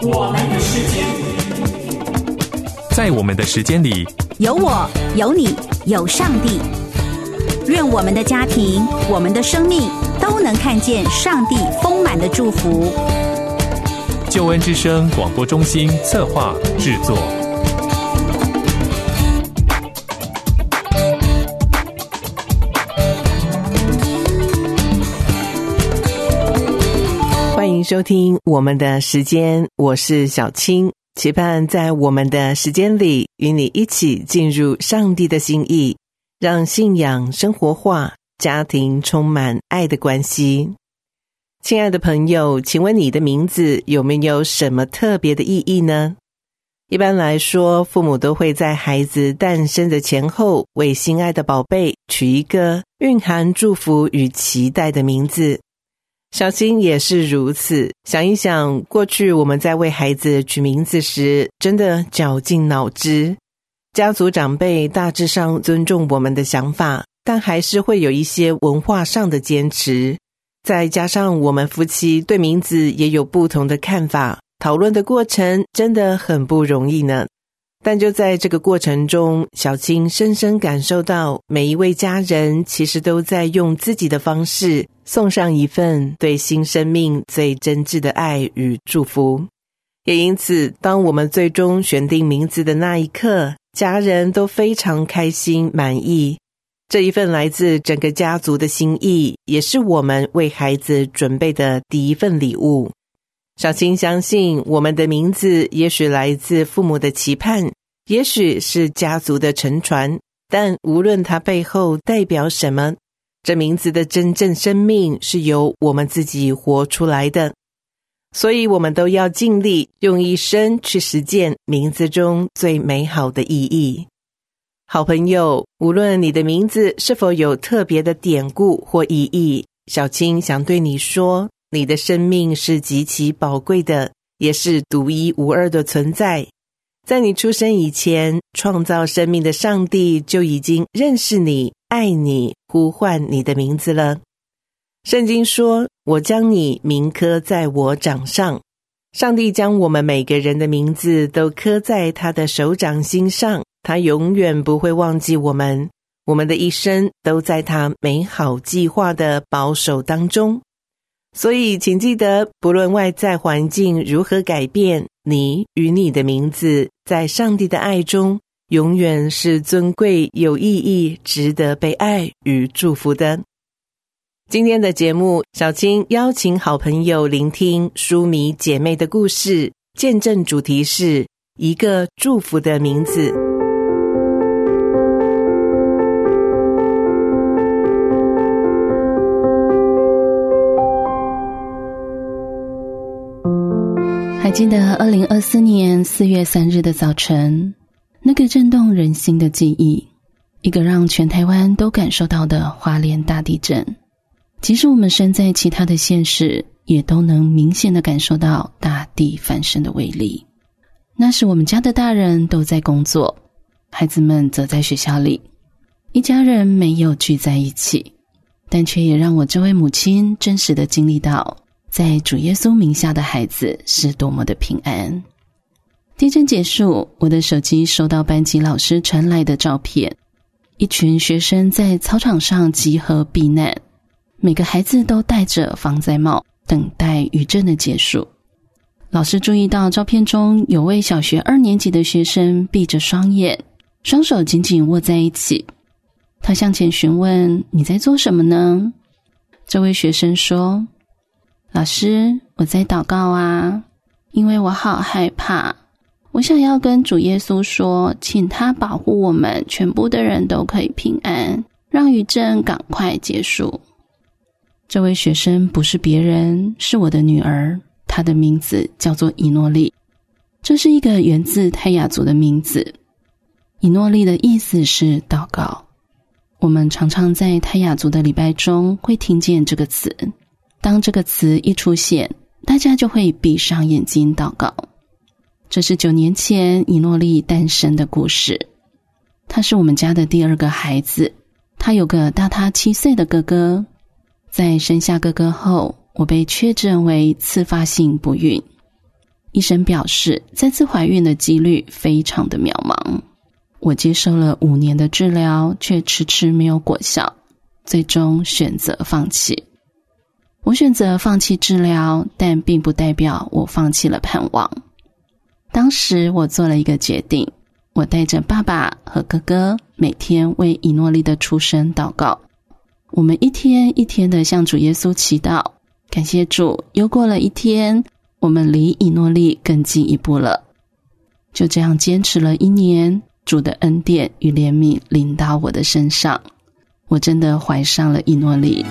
我们的时间， 在我们的时间里， 有我，有你，有上帝。愿我们的家庭，我们的生命都能看见上帝丰满的祝福。 救恩之声广播中心策划制作。 欢迎收听我们的时间，我是小青，期盼在我们的时间里与你一起进入上帝的心意，让信仰生活化，家庭充满爱的关系。亲爱的朋友，请问你的名字有没有什么特别的意义呢？一般来说，父母都会在孩子诞生的前后，为心爱的宝贝取一个蕴含祝福与期待的名字。小青也是如此，想一想，过去我们在为孩子取名字时，真的绞尽脑汁。家族长辈大致上尊重我们的想法，但还是会有一些文化上的坚持。再加上我们夫妻对名字也有不同的看法，讨论的过程真的很不容易呢。但就在这个过程中，小青深深感受到每一位家人其实都在用自己的方式送上一份对新生命最真挚的爱与祝福。也因此，当我们最终选定名字的那一刻，家人都非常开心满意。这一份来自整个家族的心意，也是我们为孩子准备的第一份礼物。小青相信，我们的名字也许来自父母的期盼，也许是家族的承传，但无论它背后代表什么，这名字的真正生命是由我们自己活出来的。所以我们都要尽力用一生去实践名字中最美好的意义。好朋友，无论你的名字是否有特别的典故或意义，小青想对你说，你的生命是极其宝贵的，也是独一无二的存在。在你出生以前，创造生命的上帝就已经认识你，爱你，呼唤你的名字了。圣经说，我将你名刻在我掌上。上帝将我们每个人的名字都刻在他的手掌心上，他永远不会忘记我们，我们的一生都在他美好计划的保守当中。所以请记得，不论外在环境如何改变，你与你的名字在上帝的爱中永远是尊贵、有意义、值得被爱与祝福的。今天的节目，小青邀请好朋友聆听书迷姐妹的故事，见证主题是一个祝福的名字。 还记得2024年4月3日的早晨，那个震动人心的记忆，一个让全台湾都感受到的花莲大地震。即使我们身在其他的县市，也都能明显地感受到大地翻身的威力。那时我们家的大人都在工作，孩子们则在学校里，一家人没有聚在一起，但却也让我这位母亲真实地经历到在主耶稣名下的孩子是多么的平安。地震结束，我的手机收到班级老师传来的照片，一群学生在操场上集合避难，每个孩子都戴着防灾帽，等待余震的结束。老师注意到照片中有位小学2年级的学生闭着双眼，双手紧紧握在一起。他向前询问，你在做什么呢？这位学生说，老师，我在祷告啊，因为我好害怕，我想要跟主耶稣说，请他保护我们全部的人都可以平安，让余震赶快结束。这位学生不是别人，是我的女儿，她的名字叫做以诺利。这是一个源自泰雅族的名字，以诺利的意思是祷告。我们常常在泰雅族的礼拜中会听见这个词，当这个词一出现，大家就会闭上眼睛祷告。这是9年前以诺利诞生的故事。他是我们家的第2个孩子，他有个大他7岁的哥哥。在生下哥哥后，我被确诊为次发性不孕。 医生表示再次怀孕的几率非常的渺茫。我接受了5年的治疗，却迟迟没有果效，最终选择放弃。我选择放弃治疗，但并不代表我放弃了盼望。当时我做了一个决定，我带着爸爸和哥哥每天为以诺利的出生祷告。我们一天一天的向主耶稣祈祷，感谢主，又过了一天，我们离以诺利更进一步了。就这样坚持了1年，主的恩典与怜悯临到我的身上，我真的怀上了以诺利。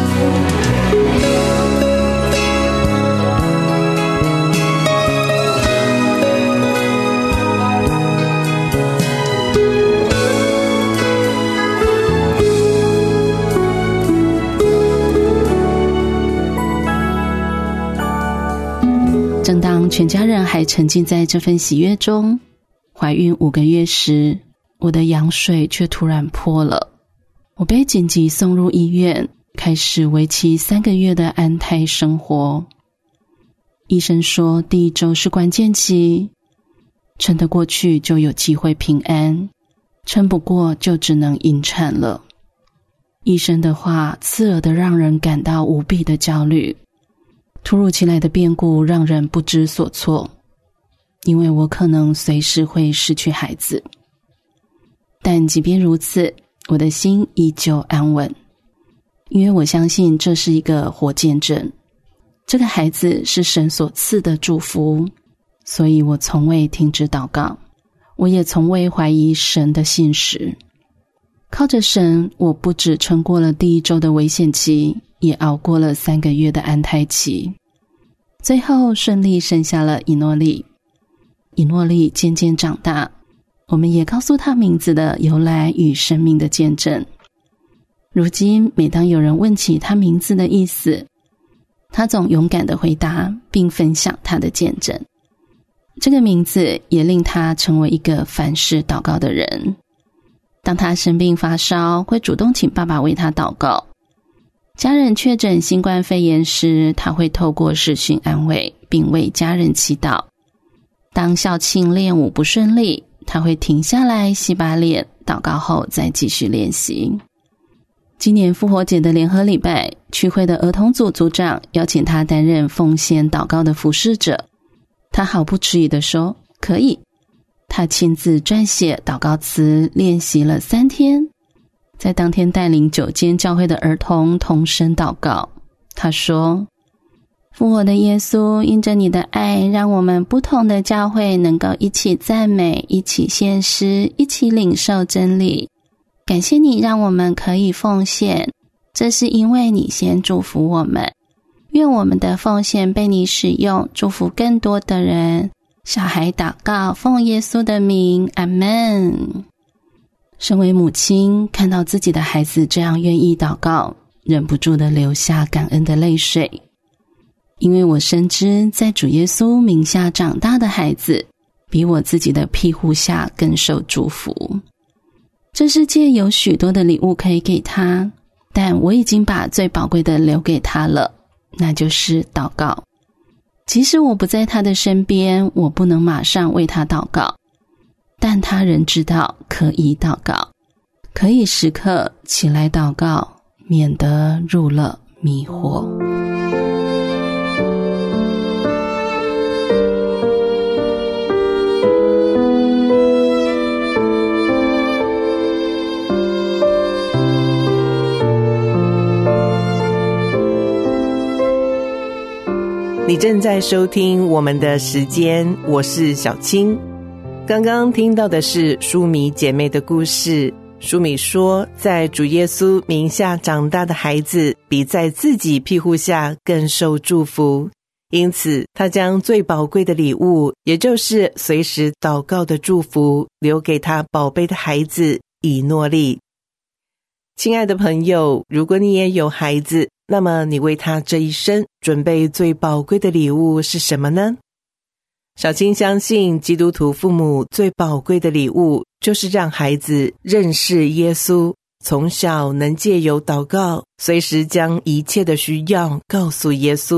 正当全家人还沉浸在这份喜悦中，怀孕5个月时，我的羊水却突然破了。我被紧急送入医院，开始为期3个月的安胎生活。医生说第1周是关键期，撑得过去就有机会平安，撑不过就只能引产了。医生的话刺耳的让人感到无比的焦虑。突如其来的变故让人不知所措，因为我可能随时会失去孩子。但即便如此，我的心依旧安稳，因为我相信这是一个活见证，这个孩子是神所赐的祝福，所以我从未停止祷告，我也从未怀疑神的信实。靠着神，我不只撑过了第1周的危险期，也熬过了3个月的安胎期，最后顺利生下了以诺利。以诺利渐渐长大，我们也告诉他名字的由来与生命的见证。如今每当有人问起他名字的意思，他总勇敢地回答并分享他的见证。这个名字也令他成为一个凡事祷告的人。当他生病发烧，会主动请爸爸为他祷告。家人确诊新冠肺炎时，他会透过视讯安慰，并为家人祈祷。当校庆练舞不顺利，他会停下来洗把脸，祷告后再继续练习。今年复活节的联合礼拜，区会的儿童组组长邀请他担任奉献祷告的服侍者，他毫不迟疑地说可以。他亲自撰写祷告词，练习了3天，在当天带领9间教会的儿童同声祷告。他说，复活的耶稣，因着你的爱，让我们不同的教会能够一起赞美，一起献诗，一起领受真理。感谢你让我们可以奉献，这是因为你先祝福我们。愿我们的奉献被你使用，祝福更多的人。小孩祷告，奉耶稣的名，阿们。身为母亲，看到自己的孩子这样愿意祷告，忍不住地流下感恩的泪水。因为我深知在主耶稣名下长大的孩子，比我自己的庇护下更受祝福。这世界有许多的礼物可以给他，但我已经把最宝贵的留给他了，那就是祷告。即使我不在他的身边，我不能马上为他祷告，但他仍知道可以祷告，可以时刻起来祷告，免得入了迷惑。 你正在收听我们的时间，我是小青。刚刚听到的是舒米姐妹的故事。舒米说，在主耶稣名下长大的孩子，比在自己庇护下更受祝福。因此，他将最宝贵的礼物，也就是随时祷告的祝福，留给他宝贝的孩子以诺利。亲爱的朋友，如果你也有孩子，那么你为他这一生准备最宝贵的礼物是什么呢？小青相信，基督徒父母最宝贵的礼物，就是让孩子认识耶稣，从小能借由祷告，随时将一切的需要告诉耶稣，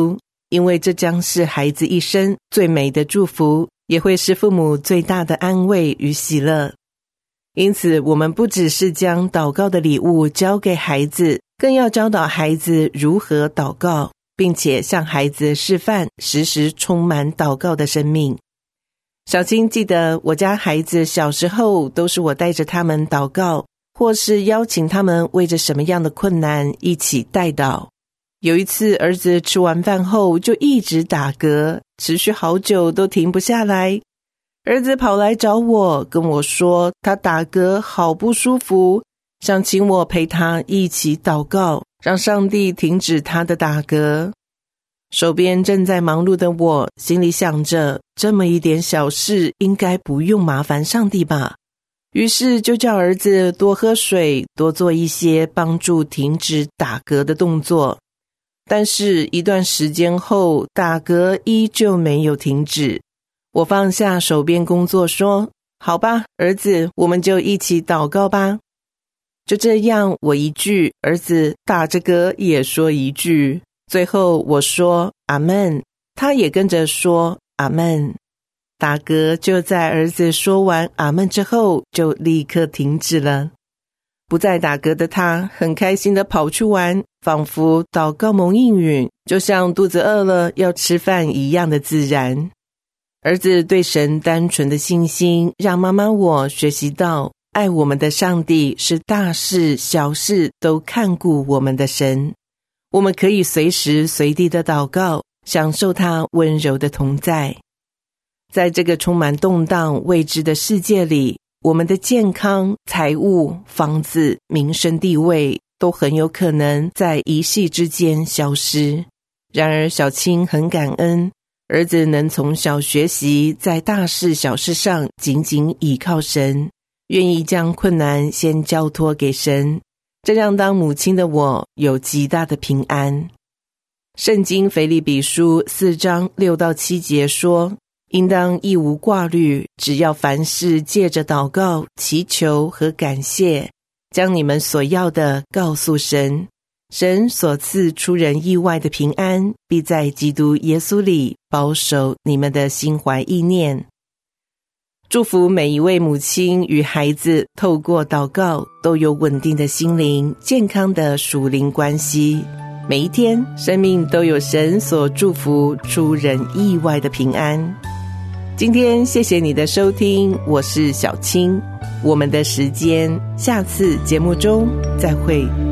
因为这将是孩子一生最美的祝福，也会是父母最大的安慰与喜乐。因此，我们不只是将祷告的礼物交给孩子，更要教导孩子如何祷告，并且向孩子示范时时充满祷告的生命。小青记得我家孩子小时候都是我带着他们祷告，或是邀请他们为着什么样的困难一起代祷。有一次儿子吃完饭后就一直打嗝，持续好久都停不下来。儿子跑来找我，跟我说他打嗝好不舒服，想请我陪他一起祷告，让上帝停止他的打嗝。手边正在忙碌的我，心里想着这么一点小事应该不用麻烦上帝吧，于是就叫儿子多喝水，多做一些帮助停止打嗝的动作。但是一段时间后，打嗝依旧没有停止。我放下手边工作说，好吧，儿子，我们就一起祷告吧。就这样，我一句，儿子打着嗝也说一句，最后我说阿们，他也跟着说阿们。打嗝就在儿子说完阿们之后就立刻停止了。不再打嗝的他很开心地跑去玩，仿佛祷告蒙应允，就像肚子饿了要吃饭一样的自然。儿子对神单纯的信心，让妈妈我学习到爱我们的上帝是大事小事都看顾我们的神。我们可以随时随地的祷告，享受他温柔的同在。在这个充满动荡未知的世界里，我们的健康、财务、房子、名声地位都很有可能在一夕之间消失。然而小青很感恩，儿子能从小学习在大事小事上紧紧倚靠神，愿意将困难先交托给神，这让当母亲的我有极大的平安。圣经腓立比书4章6到7节说，应当一无挂虑，只要凡事借着祷告、祈求和感谢，将你们所要的告诉神。神所赐出人意外的平安，必在基督耶稣里保守你们的心怀意念。祝福每一位母亲与孩子透过祷告都有稳定的心灵、健康的属灵关系。每一天生命都有神所祝福出人意外的平安。今天谢谢你的收听，我是小青，我们的时间下次节目中再会。